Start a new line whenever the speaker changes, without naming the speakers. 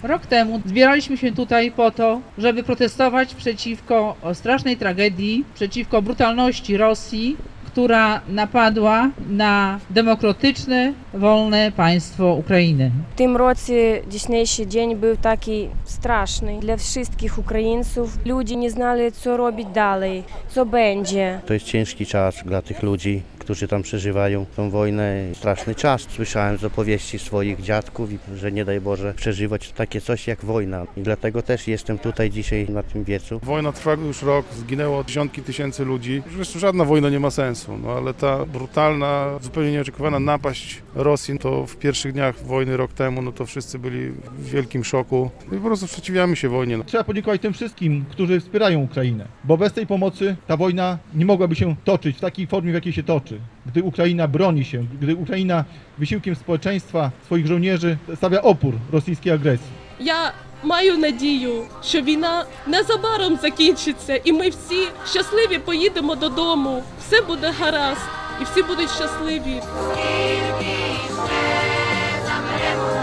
Rok temu zbieraliśmy się tutaj po to, żeby protestować przeciwko strasznej tragedii, przeciwko brutalności Rosji, która napadła na demokratyczne, wolne państwo Ukrainy.
W tym roku dzisiejszy dzień był taki straszny dla wszystkich Ukraińców. Ludzie nie znali, co robić dalej, co będzie.
To jest ciężki czas dla tych ludzi, którzy tam przeżywają tą wojnę. Straszny czas. Słyszałem z opowieści swoich dziadków, że nie daj Boże przeżywać takie coś jak wojna. I dlatego też jestem tutaj dzisiaj na tym wiecu.
Wojna trwa już rok, zginęło dziesiątki tysięcy ludzi. Zresztą żadna wojna nie ma sensu, no ale ta brutalna, zupełnie nieoczekiwana napaść Rosji, to w pierwszych dniach wojny rok temu, no to wszyscy byli w wielkim szoku. I po prostu sprzeciwiamy się wojnie.
Trzeba podziękować tym wszystkim, którzy wspierają Ukrainę, bo bez tej pomocy ta wojna nie mogłaby się toczyć w takiej formie, w jakiej się toczy. Gdy Ukraina broni się, gdy Ukraina wysiłkiem społeczeństwa, swoich żołnierzy stawia opór rosyjskiej agresji.
Я маю надію, що війна незабаром закінчиться і ми всі щасливі поїдемо додому. Все буде гаразд і всі будуть щасливі.